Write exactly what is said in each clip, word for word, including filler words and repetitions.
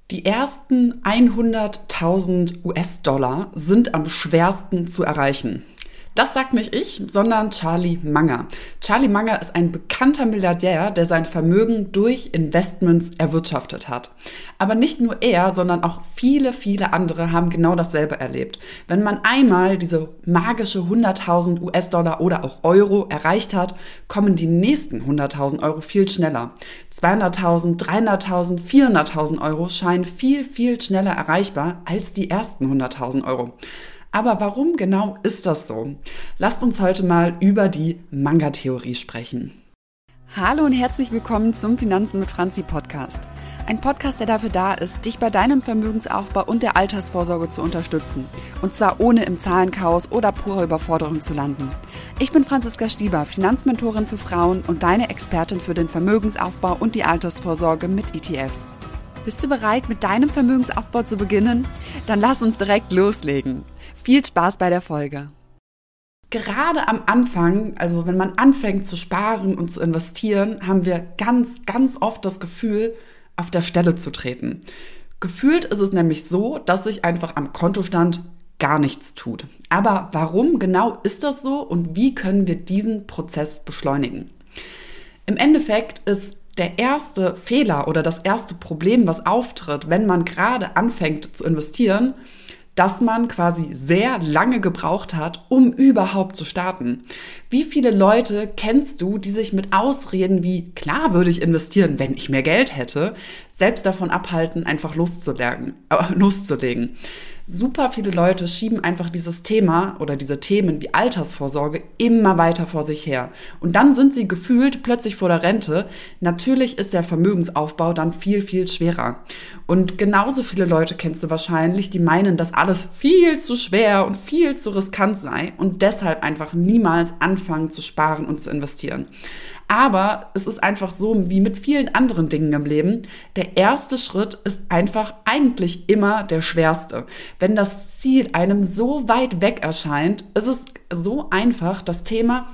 Die ersten hunderttausend U S-Dollar sind am schwersten zu erreichen. Das sagt nicht ich, sondern Charlie Munger. Charlie Munger ist ein bekannter Milliardär, der sein Vermögen durch Investments erwirtschaftet hat. Aber nicht nur er, sondern auch viele, viele andere haben genau dasselbe erlebt. Wenn man einmal diese magische hunderttausend U S-Dollar oder auch Euro erreicht hat, kommen die nächsten hunderttausend Euro viel schneller. zweihunderttausend, dreihunderttausend, vierhunderttausend Euro scheinen viel, viel schneller erreichbar als die ersten hunderttausend Euro. Aber warum genau ist das so? Lasst uns heute mal über die Munger-Theorie sprechen. Hallo und herzlich willkommen zum Finanzen mit Franzi Podcast. Ein Podcast, der dafür da ist, dich bei deinem Vermögensaufbau und der Altersvorsorge zu unterstützen. Und zwar ohne im Zahlenchaos oder purer Überforderung zu landen. Ich bin Franziska Stieber, Finanzmentorin für Frauen und deine Expertin für den Vermögensaufbau und die Altersvorsorge mit E T Fs. Bist du bereit, mit deinem Vermögensaufbau zu beginnen? Dann lass uns direkt loslegen. Viel Spaß bei der Folge. Gerade am Anfang, also wenn man anfängt zu sparen und zu investieren, haben wir ganz, ganz oft das Gefühl, auf der Stelle zu treten. Gefühlt ist es nämlich so, dass sich einfach am Kontostand gar nichts tut. Aber warum genau ist das so und wie können wir diesen Prozess beschleunigen? Im Endeffekt ist der erste Fehler oder das erste Problem, was auftritt, wenn man gerade anfängt zu investieren, dass man quasi sehr lange gebraucht hat, um überhaupt zu starten. Wie viele Leute kennst du, die sich mit Ausreden wie, klar würde ich investieren, wenn ich mehr Geld hätte, selbst davon abhalten, einfach loszulegen, äh, loszulegen? Super viele Leute schieben einfach dieses Thema oder diese Themen wie Altersvorsorge immer weiter vor sich her. Und dann sind sie gefühlt plötzlich vor der Rente. Natürlich ist der Vermögensaufbau dann viel, viel schwerer. Und genauso viele Leute kennst du wahrscheinlich, die meinen, dass alles viel zu schwer und viel zu riskant sei und deshalb einfach niemals anfangen zu sparen und zu investieren. Aber es ist einfach so, wie mit vielen anderen Dingen im Leben, der erste Schritt ist einfach eigentlich immer der schwerste. Wenn das Ziel einem so weit weg erscheint, ist es so einfach, das Thema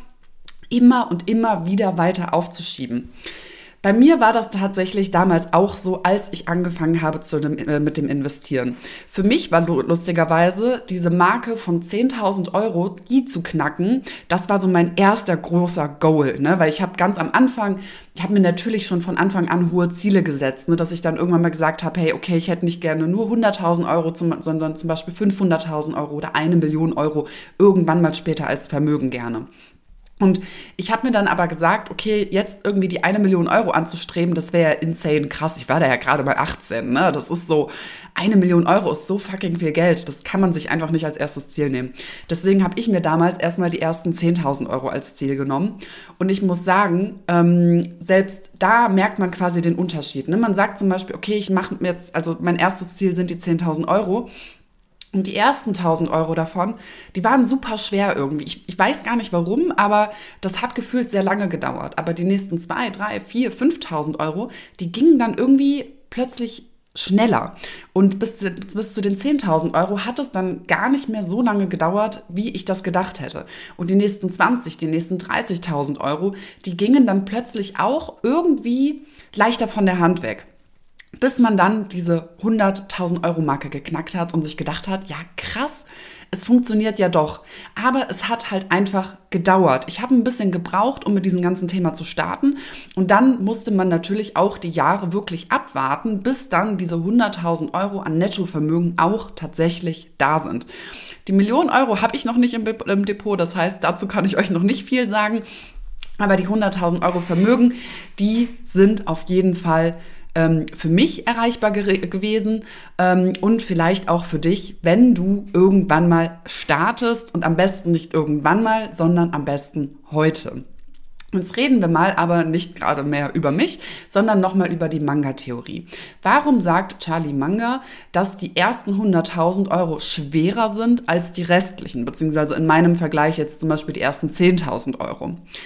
immer und immer wieder weiter aufzuschieben. Bei mir war das tatsächlich damals auch so, als ich angefangen habe zu dem, äh, mit dem Investieren. Für mich war lustigerweise diese Marke von zehntausend Euro, die zu knacken, das war so mein erster großer Goal, ne? Weil ich habe ganz am Anfang, ich habe mir natürlich schon von Anfang an hohe Ziele gesetzt, ne? Dass ich dann irgendwann mal gesagt habe, hey, okay, ich hätte nicht gerne nur hunderttausend Euro, zum, sondern zum Beispiel fünfhunderttausend Euro oder eine Million Euro irgendwann mal später als Vermögen gerne. Und ich habe mir dann aber gesagt, okay, jetzt irgendwie die eine Million Euro anzustreben, das wäre ja insane krass. Ich war da ja gerade mal achtzehn, ne? Das ist so, eine Million Euro ist so fucking viel Geld. Das kann man sich einfach nicht als erstes Ziel nehmen. Deswegen habe ich mir damals erstmal die ersten zehntausend Euro als Ziel genommen. Und ich muss sagen, ähm, selbst da merkt man quasi den Unterschied, ne? Man sagt zum Beispiel, okay, ich mache mir jetzt, also mein erstes Ziel sind die zehntausend Euro. Und die ersten tausend Euro davon, die waren super schwer irgendwie. Ich, ich weiß gar nicht warum, aber das hat gefühlt sehr lange gedauert. Aber die nächsten zwei, drei, vier, fünftausend Euro, die gingen dann irgendwie plötzlich schneller. Und bis, bis zu den zehntausend Euro hat es dann gar nicht mehr so lange gedauert, wie ich das gedacht hätte. Und die nächsten zwanzig, die nächsten dreißigtausend Euro, die gingen dann plötzlich auch irgendwie leichter von der Hand weg. Bis man dann diese hunderttausend Euro Marke geknackt hat und sich gedacht hat, ja krass, es funktioniert ja doch. Aber es hat halt einfach gedauert. Ich habe ein bisschen gebraucht, um mit diesem ganzen Thema zu starten. Und dann musste man natürlich auch die Jahre wirklich abwarten, bis dann diese hunderttausend Euro an Nettovermögen auch tatsächlich da sind. Die Million Euro habe ich noch nicht im, im Depot, das heißt, dazu kann ich euch noch nicht viel sagen. Aber die hunderttausend Euro Vermögen, die sind auf jeden Fall für mich erreichbar ge- gewesen ähm, und vielleicht auch für dich, wenn du irgendwann mal startest und am besten nicht irgendwann mal, sondern am besten heute. Jetzt reden wir mal aber nicht gerade mehr über mich, sondern nochmal über die Munger-Theorie. Warum sagt Charlie Munger, dass die ersten hunderttausend Euro schwerer sind als die restlichen, beziehungsweise in meinem Vergleich jetzt zum Beispiel die ersten zehntausend Euro?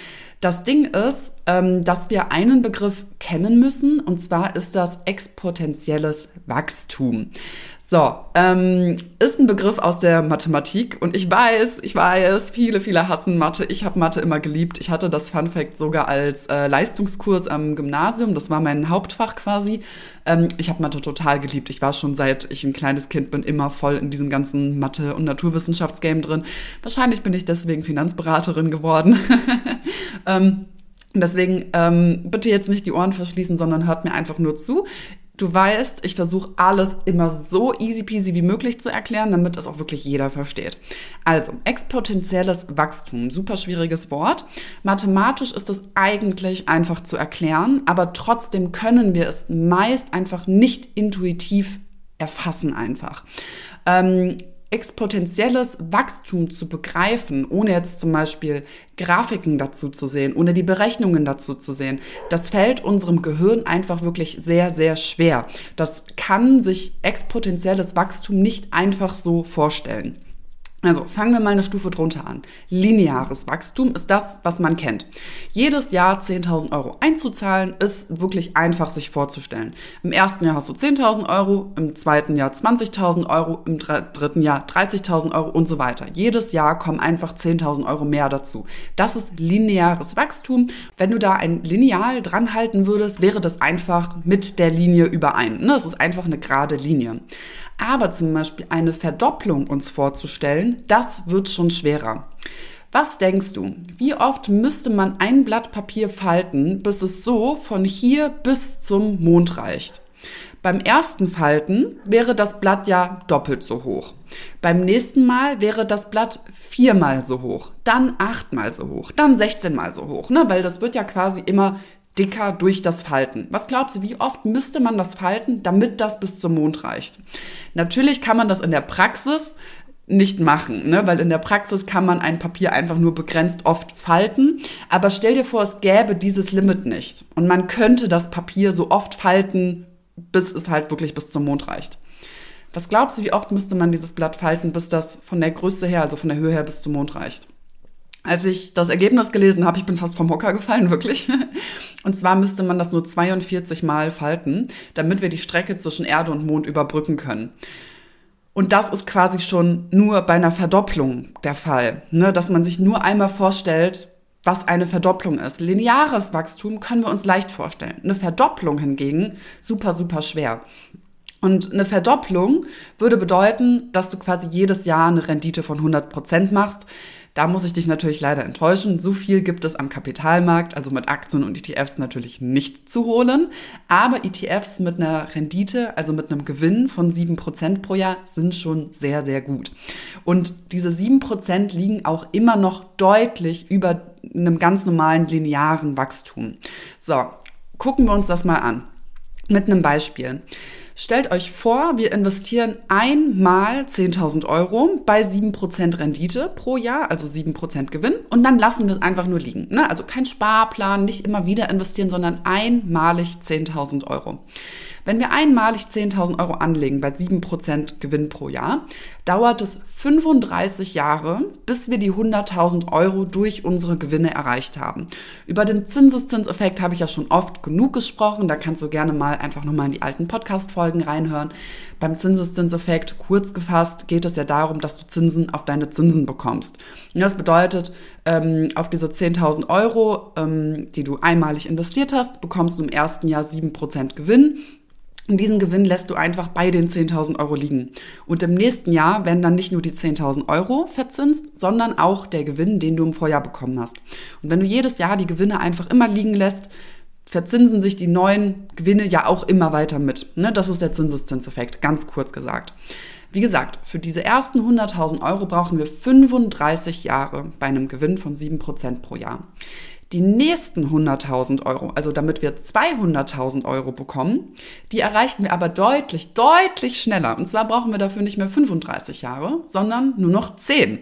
Das Ding ist, ähm, dass wir einen Begriff kennen müssen, und zwar ist das exponentielles Wachstum. So, ähm, ist ein Begriff aus der Mathematik und ich weiß, ich weiß, viele, viele hassen Mathe. Ich habe Mathe immer geliebt. Ich hatte das Fun Fact sogar als äh, Leistungskurs am Gymnasium. Das war mein Hauptfach quasi. Ähm, ich habe Mathe total geliebt. Ich war schon seit ich ein kleines Kind bin immer voll in diesem ganzen Mathe- und Naturwissenschaftsgame drin. Wahrscheinlich bin ich deswegen Finanzberaterin geworden. ähm, deswegen ähm, bitte jetzt nicht die Ohren verschließen, sondern hört mir einfach nur zu. Du weißt, ich versuche alles immer so easy peasy wie möglich zu erklären, damit es auch wirklich jeder versteht. Also, exponentielles Wachstum, super schwieriges Wort. Mathematisch ist es eigentlich einfach zu erklären, aber trotzdem können wir es meist einfach nicht intuitiv erfassen einfach. Ähm, exponentielles Wachstum zu begreifen, ohne jetzt zum Beispiel Grafiken dazu zu sehen, ohne die Berechnungen dazu zu sehen, das fällt unserem Gehirn einfach wirklich sehr, sehr schwer. Das kann sich exponentielles Wachstum nicht einfach so vorstellen. Also fangen wir mal eine Stufe drunter an. Lineares Wachstum ist das, was man kennt. Jedes Jahr zehntausend Euro einzuzahlen, ist wirklich einfach sich vorzustellen. Im ersten Jahr hast du zehntausend Euro, im zweiten Jahr zwanzigtausend Euro, im dritten Jahr dreißigtausend Euro und so weiter. Jedes Jahr kommen einfach zehntausend Euro mehr dazu. Das ist lineares Wachstum. Wenn du da ein Lineal dran halten würdest, wäre das einfach mit der Linie überein. Das ist einfach eine gerade Linie. Aber zum Beispiel eine Verdopplung uns vorzustellen, das wird schon schwerer. Was denkst du, wie oft müsste man ein Blatt Papier falten, bis es so von hier bis zum Mond reicht? Beim ersten Falten wäre das Blatt ja doppelt so hoch. Beim nächsten Mal wäre das Blatt viermal so hoch, dann achtmal so hoch, dann sechzehnmal so hoch, ne? Weil das wird ja quasi immer dicker durch das Falten. Was glaubst du, wie oft müsste man das falten, damit das bis zum Mond reicht? Natürlich kann man das in der Praxis nicht machen, ne? Weil in der Praxis kann man ein Papier einfach nur begrenzt oft falten. Aber stell dir vor, es gäbe dieses Limit nicht. Und man könnte das Papier so oft falten, bis es halt wirklich bis zum Mond reicht. Was glaubst du, wie oft müsste man dieses Blatt falten, bis das von der Größe her, also von der Höhe her bis zum Mond reicht? Als ich das Ergebnis gelesen habe, ich bin fast vom Hocker gefallen, wirklich. Und zwar müsste man das nur zweiundvierzig Mal falten, damit wir die Strecke zwischen Erde und Mond überbrücken können. Und das ist quasi schon nur bei einer Verdopplung der Fall, ne? Dass man sich nur einmal vorstellt, was eine Verdopplung ist. Lineares Wachstum können wir uns leicht vorstellen. Eine Verdopplung hingegen super, super schwer. Und eine Verdopplung würde bedeuten, dass du quasi jedes Jahr eine Rendite von hundert Prozent machst. Da muss ich dich natürlich leider enttäuschen. So viel gibt es am Kapitalmarkt, also mit Aktien und E T Fs natürlich nicht zu holen. Aber E T Fs mit einer Rendite, also mit einem Gewinn von sieben Prozent pro Jahr, sind schon sehr, sehr gut. Und diese sieben Prozent liegen auch immer noch deutlich über einem ganz normalen linearen Wachstum. So, gucken wir uns das mal an. Mit einem Beispiel. Stellt euch vor, wir investieren einmal zehntausend Euro bei sieben Prozent Rendite pro Jahr, also sieben Prozent Gewinn, und dann lassen wir es einfach nur liegen. Ne? Also kein Sparplan, nicht immer wieder investieren, sondern einmalig zehntausend Euro. Wenn wir einmalig zehntausend Euro anlegen bei sieben Prozent Gewinn pro Jahr, dauert es fünfunddreißig Jahre, bis wir die hunderttausend Euro durch unsere Gewinne erreicht haben. Über den Zinseszinseffekt habe ich ja schon oft genug gesprochen. Da kannst du gerne mal einfach nochmal in die alten Podcast-Folgen reinhören. Beim Zinseszinseffekt, kurz gefasst, geht es ja darum, dass du Zinsen auf deine Zinsen bekommst. Und das bedeutet, ähm, auf diese zehntausend Euro, ähm, die du einmalig investiert hast, bekommst du im ersten Jahr sieben Prozent Gewinn. Und diesen Gewinn lässt du einfach bei den zehntausend Euro liegen. Und im nächsten Jahr werden dann nicht nur die zehntausend Euro verzinst, sondern auch der Gewinn, den du im Vorjahr bekommen hast. Und wenn du jedes Jahr die Gewinne einfach immer liegen lässt, verzinsen sich die neuen Gewinne ja auch immer weiter mit. Ne? Das ist der Zinseszinseffekt, ganz kurz gesagt. Wie gesagt, für diese ersten hunderttausend Euro brauchen wir fünfunddreißig Jahre bei einem Gewinn von sieben Prozent pro Jahr. Die nächsten hunderttausend Euro, also damit wir zweihunderttausend Euro bekommen, die erreichen wir aber deutlich, deutlich schneller. Und zwar brauchen wir dafür nicht mehr fünfunddreißig Jahre, sondern nur noch zehn.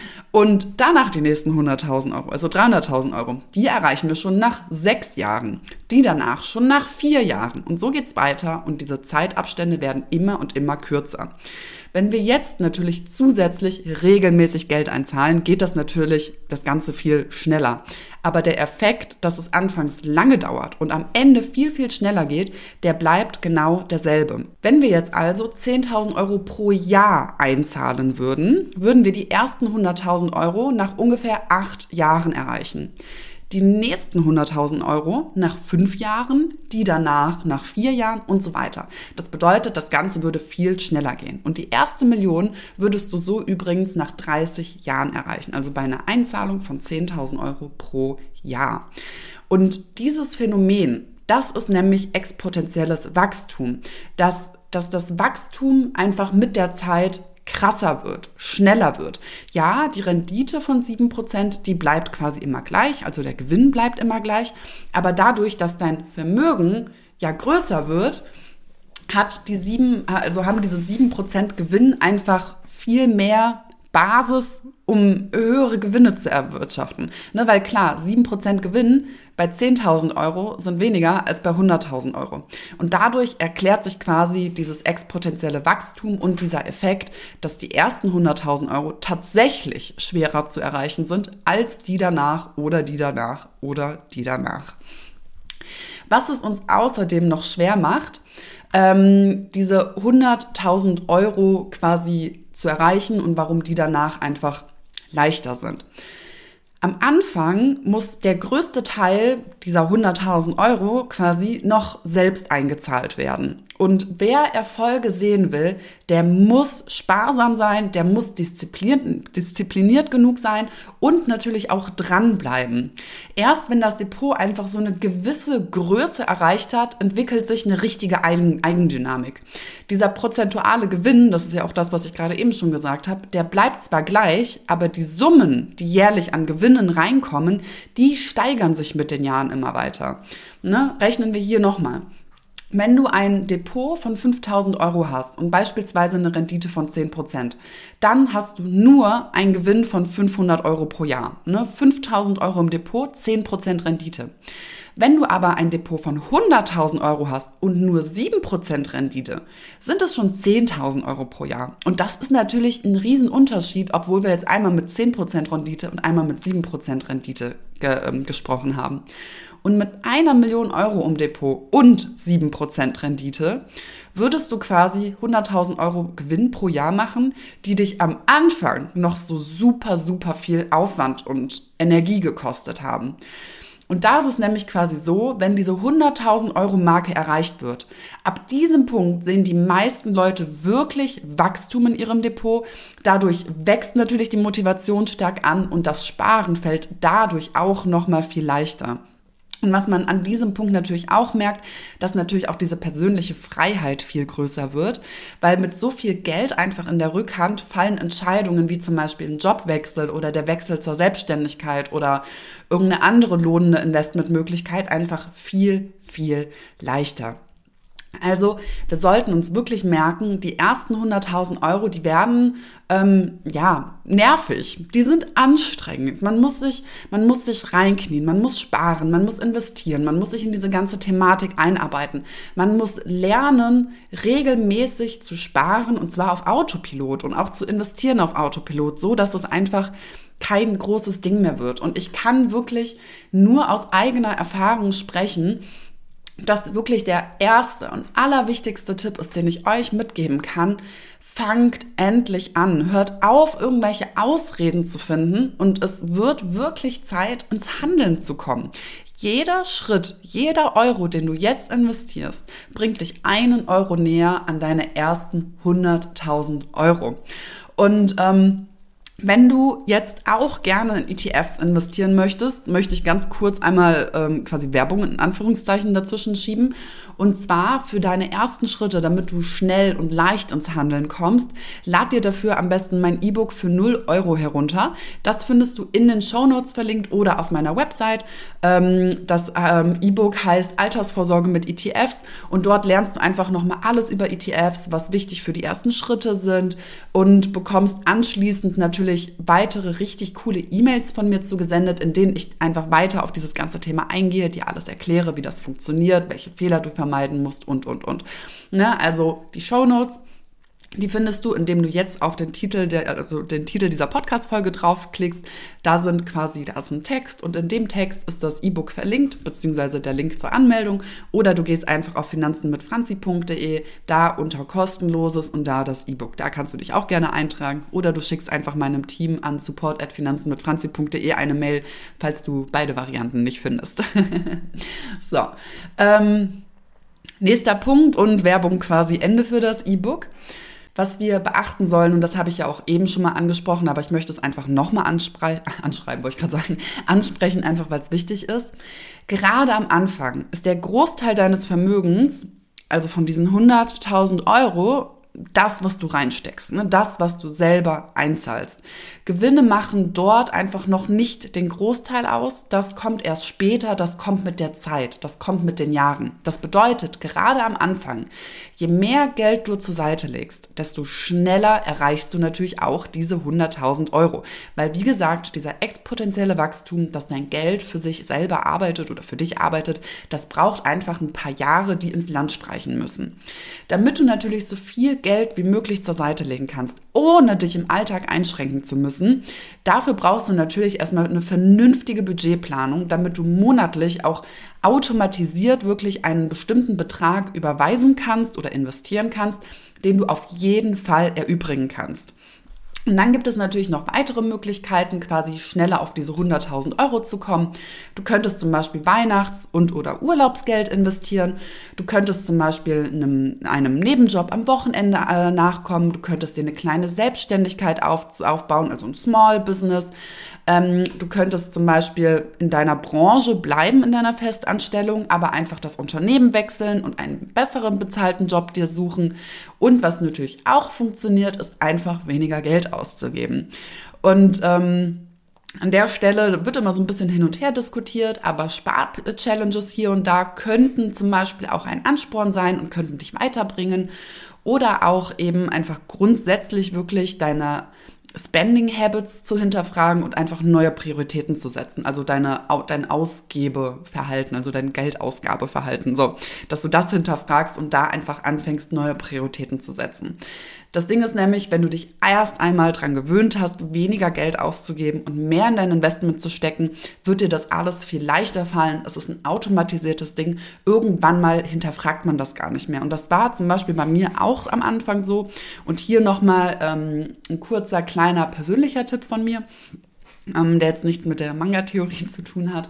Und danach die nächsten hunderttausend Euro, also dreihunderttausend Euro, die erreichen wir schon nach sechs Jahren. die danach schon nach vier Jahren. Und so geht's weiter und diese Zeitabstände werden immer und immer kürzer. Wenn wir jetzt natürlich zusätzlich regelmäßig Geld einzahlen, geht das natürlich das Ganze viel schneller. Aber der Effekt, dass es anfangs lange dauert und am Ende viel, viel schneller geht, der bleibt genau derselbe. Wenn wir jetzt also zehntausend Euro pro Jahr einzahlen würden, würden wir die ersten hunderttausend Euro nach ungefähr acht Jahren erreichen. Die nächsten hunderttausend Euro nach fünf Jahren, die danach nach vier Jahren und so weiter. Das bedeutet, das Ganze würde viel schneller gehen. Und die erste Million würdest du so übrigens nach dreißig Jahren erreichen. Also bei einer Einzahlung von zehntausend Euro pro Jahr. Und dieses Phänomen, das ist nämlich exponentielles Wachstum. Dass, dass das Wachstum einfach mit der Zeit krasser wird, schneller wird. Ja, die Rendite von sieben Prozent, die bleibt quasi immer gleich, also der Gewinn bleibt immer gleich, aber dadurch, dass dein Vermögen ja größer wird, hat die sieben, also haben diese sieben Prozent Gewinn einfach viel mehr Basis, um höhere Gewinne zu erwirtschaften. Ne, weil klar, sieben Prozent Gewinn bei zehntausend Euro sind weniger als bei hunderttausend Euro. Und dadurch erklärt sich quasi dieses exponentielle Wachstum und dieser Effekt, dass die ersten hunderttausend Euro tatsächlich schwerer zu erreichen sind als die danach oder die danach oder die danach. Was es uns außerdem noch schwer macht, ähm, diese hunderttausend Euro quasi zu erreichen und warum die danach einfach leichter sind. Am Anfang muss der größte Teil dieser hunderttausend Euro quasi noch selbst eingezahlt werden. Und wer Erfolge sehen will, der muss sparsam sein, der muss diszipliniert, diszipliniert genug sein und natürlich auch dranbleiben. Erst wenn das Depot einfach so eine gewisse Größe erreicht hat, entwickelt sich eine richtige Eigendynamik. Dieser prozentuale Gewinn, das ist ja auch das, was ich gerade eben schon gesagt habe, der bleibt zwar gleich, aber die Summen, die jährlich an Gewinnen reinkommen, die steigern sich mit den Jahren immer weiter. Ne? Rechnen wir hier nochmal. Wenn du ein Depot von fünftausend Euro hast und beispielsweise eine Rendite von zehn Prozent, dann hast du nur einen Gewinn von fünfhundert Euro pro Jahr. Ne? fünftausend Euro im Depot, zehn Prozent Rendite. Wenn du aber ein Depot von hunderttausend Euro hast und nur sieben Prozent Rendite, sind es schon zehntausend Euro pro Jahr. Und das ist natürlich ein Riesenunterschied, obwohl wir jetzt einmal mit zehn Prozent Rendite und einmal mit sieben Prozent Rendite ge- äh, gesprochen haben. Und mit einer Million Euro im Depot und sieben Prozent Rendite würdest du quasi hunderttausend Euro Gewinn pro Jahr machen, die dich am Anfang noch so super, super viel Aufwand und Energie gekostet haben. Und da ist es nämlich quasi so, wenn diese hunderttausend Euro Marke erreicht wird, ab diesem Punkt sehen die meisten Leute wirklich Wachstum in ihrem Depot. Dadurch wächst natürlich die Motivation stark an und das Sparen fällt dadurch auch nochmal viel leichter. Und was man an diesem Punkt natürlich auch merkt, dass natürlich auch diese persönliche Freiheit viel größer wird, weil mit so viel Geld einfach in der Rückhand fallen Entscheidungen wie zum Beispiel ein Jobwechsel oder der Wechsel zur Selbstständigkeit oder irgendeine andere lohnende Investmentmöglichkeit einfach viel, viel leichter. Also wir sollten uns wirklich merken, die ersten hunderttausend Euro, die werden ähm, ja nervig, die sind anstrengend. Man muss sich, man muss sich reinknien, man muss sparen, man muss investieren, man muss sich in diese ganze Thematik einarbeiten. Man muss lernen, regelmäßig zu sparen und zwar auf Autopilot und auch zu investieren auf Autopilot, so dass es einfach kein großes Ding mehr wird. Und ich kann wirklich nur aus eigener Erfahrung sprechen, dass wirklich der erste und allerwichtigste Tipp ist, den ich euch mitgeben kann. Fangt endlich an. Hört auf, irgendwelche Ausreden zu finden und es wird wirklich Zeit, ins Handeln zu kommen. Jeder Schritt, jeder Euro, den du jetzt investierst, bringt dich einen Euro näher an deine ersten hunderttausend Euro. Und ähm, wenn du jetzt auch gerne in E T Fs investieren möchtest, möchte ich ganz kurz einmal ähm, quasi Werbung in Anführungszeichen dazwischen schieben. Und zwar für deine ersten Schritte, damit du schnell und leicht ins Handeln kommst, lad dir dafür am besten mein E-Book für null Euro herunter. Das findest du in den Shownotes verlinkt oder auf meiner Website. Ähm, das ähm, E-Book heißt Altersvorsorge mit E T Fs und dort lernst du einfach nochmal alles über E T Fs, was wichtig für die ersten Schritte sind und bekommst anschließend natürlich wirklich weitere richtig coole E-Mails von mir zugesendet, in denen ich einfach weiter auf dieses ganze Thema eingehe, dir alles erkläre, wie das funktioniert, welche Fehler du vermeiden musst und, und, und. Ne? Also die Shownotes, die findest du, indem du jetzt auf den Titel, der, also den Titel dieser Podcast-Folge draufklickst. Da sind quasi, da ist ein Text und in dem Text ist das E-Book verlinkt, beziehungsweise der Link zur Anmeldung. Oder du gehst einfach auf finanzen mit franzi punkt de, da unter kostenloses und da das E-Book. Da kannst du dich auch gerne eintragen. Oder du schickst einfach meinem Team an support at finanzen mit franzi punkt de eine Mail, falls du beide Varianten nicht findest. So, ähm, nächster Punkt und Werbung quasi Ende für das E-Book. Was wir beachten sollen, und das habe ich ja auch eben schon mal angesprochen, aber ich möchte es einfach nochmal anspre- anschreiben, wollte ich gerade sagen, ansprechen, einfach weil es wichtig ist. Gerade am Anfang ist der Großteil deines Vermögens, also von diesen hunderttausend Euro, das, was du reinsteckst, ne? Das, was du selber einzahlst. Gewinne machen dort einfach noch nicht den Großteil aus. Das kommt erst später, das kommt mit der Zeit, das kommt mit den Jahren. Das bedeutet, gerade am Anfang, je mehr Geld du zur Seite legst, desto schneller erreichst du natürlich auch diese hunderttausend Euro. Weil, wie gesagt, dieser exponentielle Wachstum, dass dein Geld für sich selber arbeitet oder für dich arbeitet, das braucht einfach ein paar Jahre, die ins Land streichen müssen. Damit du natürlich so viel Geld wie möglich zur Seite legen kannst, ohne dich im Alltag einschränken zu müssen, dafür brauchst du natürlich erstmal eine vernünftige Budgetplanung, damit du monatlich auch automatisiert wirklich einen bestimmten Betrag überweisen kannst oder investieren kannst, den du auf jeden Fall erübrigen kannst. Und dann gibt es natürlich noch weitere Möglichkeiten, quasi schneller auf diese hunderttausend Euro zu kommen. Du könntest zum Beispiel Weihnachts- und oder Urlaubsgeld investieren. Du könntest zum Beispiel einem, einem Nebenjob am Wochenende äh, nachkommen. Du könntest dir eine kleine Selbstständigkeit auf, aufbauen, also ein Small Business. Ähm, du könntest zum Beispiel in deiner Branche bleiben, in deiner Festanstellung, aber einfach das Unternehmen wechseln und einen besseren bezahlten Job dir suchen. Und was natürlich auch funktioniert, ist einfach weniger Geld auszugeben. Und ähm, an der Stelle wird immer so ein bisschen hin und her diskutiert, aber Spar-Challenges hier und da könnten zum Beispiel auch ein Ansporn sein und könnten dich weiterbringen. Oder auch eben einfach grundsätzlich wirklich deine Spending Habits zu hinterfragen und einfach neue Prioritäten zu setzen, also deine, dein Ausgebeverhalten, also dein Geldausgabeverhalten, so, dass du das hinterfragst und da einfach anfängst, neue Prioritäten zu setzen. Das Ding ist nämlich, wenn du dich erst einmal dran gewöhnt hast, weniger Geld auszugeben und mehr in dein Investment zu stecken, wird dir das alles viel leichter fallen. Es ist ein automatisiertes Ding. Irgendwann mal hinterfragt man das gar nicht mehr. Und das war zum Beispiel bei mir auch am Anfang so. Und hier nochmal ähm, ein kurzer, kleiner persönlicher Tipp von mir, ähm, der jetzt nichts mit der Manga-Theorie zu tun hat.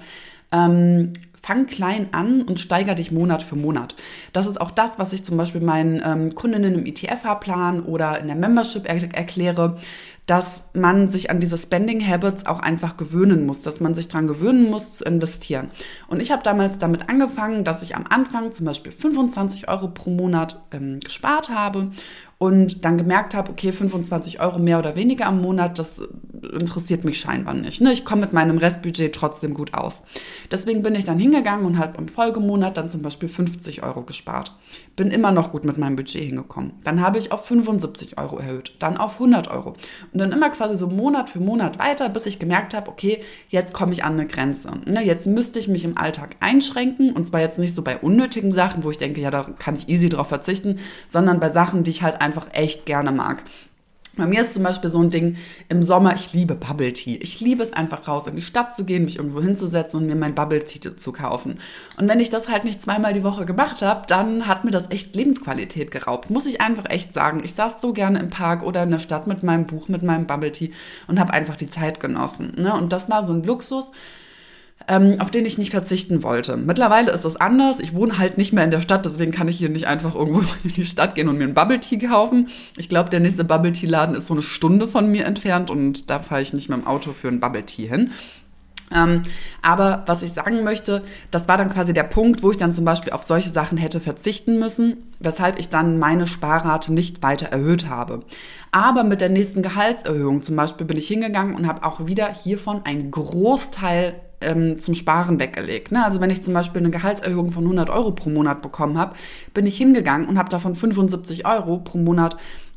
Ähm, Fang klein an und steigere dich Monat für Monat. Das ist auch das, was ich zum Beispiel meinen ähm, Kundinnen im E T F-Fahrplan oder in der Membership er- erkläre, dass man sich an diese Spending Habits auch einfach gewöhnen muss, dass man sich daran gewöhnen muss, zu investieren. Und ich habe damals damit angefangen, dass ich am Anfang zum Beispiel fünfundzwanzig Euro pro Monat ähm, gespart habe und dann gemerkt habe, okay, fünfundzwanzig Euro mehr oder weniger am Monat, das interessiert mich scheinbar nicht. Ne? Ich komme mit meinem Restbudget trotzdem gut aus. Deswegen bin ich dann hingegangen und habe im Folgemonat dann zum Beispiel fünfzig Euro gespart. Bin immer noch gut mit meinem Budget hingekommen. Dann habe ich auf fünfundsiebzig Euro erhöht, dann auf hundert Euro. Und dann immer quasi so Monat für Monat weiter, bis ich gemerkt habe, okay, jetzt komme ich an eine Grenze. Ne? Jetzt müsste ich mich im Alltag einschränken und zwar jetzt nicht so bei unnötigen Sachen, wo ich denke, ja, da kann ich easy drauf verzichten, sondern bei Sachen, die ich halt einfach echt gerne mag. Bei mir ist zum Beispiel so ein Ding, im Sommer, ich liebe Bubble Tea. Ich liebe es einfach raus in die Stadt zu gehen, mich irgendwo hinzusetzen und mir mein Bubble Tea zu kaufen. Und wenn ich das halt nicht zweimal die Woche gemacht habe, dann hat mir das echt Lebensqualität geraubt. Muss ich einfach echt sagen. Ich saß so gerne im Park oder in der Stadt mit meinem Buch, mit meinem Bubble Tea und habe einfach die Zeit genossen. Ne? Und das war so ein Luxus, Ähm, auf den ich nicht verzichten wollte. Mittlerweile ist es anders. Ich wohne halt nicht mehr in der Stadt, deswegen kann ich hier nicht einfach irgendwo in die Stadt gehen und mir einen Bubble Tea kaufen. Ich glaube, der nächste Bubble Tea Laden ist so eine Stunde von mir entfernt und da fahre ich nicht mit dem Auto für einen Bubble Tea hin. Ähm, aber was ich sagen möchte, das war dann quasi der Punkt, wo ich dann zum Beispiel auf solche Sachen hätte verzichten müssen, weshalb ich dann meine Sparrate nicht weiter erhöht habe. Aber mit der nächsten Gehaltserhöhung zum Beispiel bin ich hingegangen und habe auch wieder hiervon einen Großteil ähm, zum Sparen weggelegt. Ne? Also wenn ich zum Beispiel eine Gehaltserhöhung von hundert Euro pro Monat bekommen habe, bin ich hingegangen und habe davon fünfundsiebzig Euro pro Monat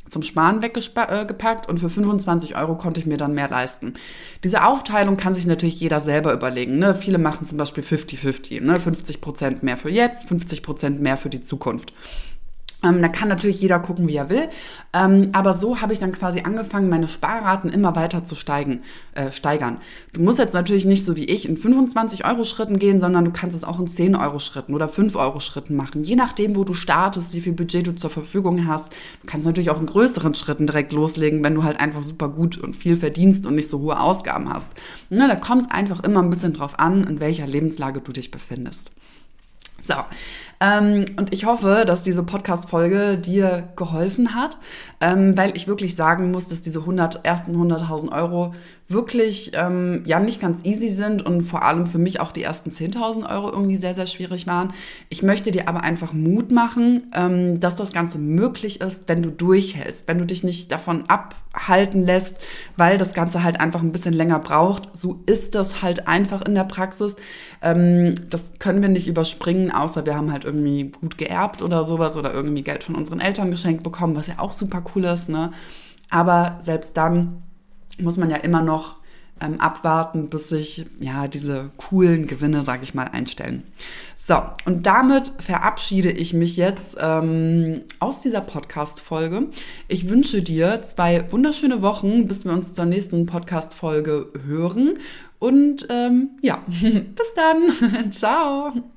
zum Sparen weggepackt und für fünfundzwanzig Euro konnte ich mir dann mehr leisten. Diese Aufteilung kann sich natürlich jeder selber überlegen. Ne? Viele machen zum Beispiel fünfzig fünfzig, ne? fünfzig Prozent mehr für jetzt, fünfzig Prozent mehr für die Zukunft. Ähm, da kann natürlich jeder gucken, wie er will. Ähm, aber so habe ich dann quasi angefangen, meine Sparraten immer weiter zu steigen, äh, steigern. Du musst jetzt natürlich nicht so wie ich in fünfundzwanzig Euro Schritten gehen, sondern du kannst es auch in zehn Euro Schritten oder fünf Euro Schritten machen. Je nachdem, wo du startest, wie viel Budget du zur Verfügung hast. Du kannst natürlich auch in größeren Schritten direkt loslegen, wenn du halt einfach super gut und viel verdienst und nicht so hohe Ausgaben hast. Ne, da kommt es einfach immer ein bisschen drauf an, in welcher Lebenslage du dich befindest. So, ähm, und ich hoffe, dass diese Podcast-Folge dir geholfen hat, ähm, weil ich wirklich sagen muss, dass diese hundert, ersten hunderttausend Euro wirklich ähm, ja nicht ganz easy sind und vor allem für mich auch die ersten zehntausend Euro irgendwie sehr, sehr schwierig waren. Ich möchte dir aber einfach Mut machen, ähm, dass das Ganze möglich ist, wenn du durchhältst, wenn du dich nicht davon abhalten lässt, weil das Ganze halt einfach ein bisschen länger braucht. So ist das halt einfach in der Praxis. Ähm, das können wir nicht überspringen, außer wir haben halt irgendwie gut geerbt oder sowas oder irgendwie Geld von unseren Eltern geschenkt bekommen, was ja auch super cool ist, ne? Aber selbst dann muss man ja immer noch ähm, abwarten, bis sich ja diese coolen Gewinne, sage ich mal, einstellen. So, und damit verabschiede ich mich jetzt ähm, aus dieser Podcast-Folge. Ich wünsche dir zwei wunderschöne Wochen, bis wir uns zur nächsten Podcast-Folge hören. Und ähm, ja, bis dann. Ciao.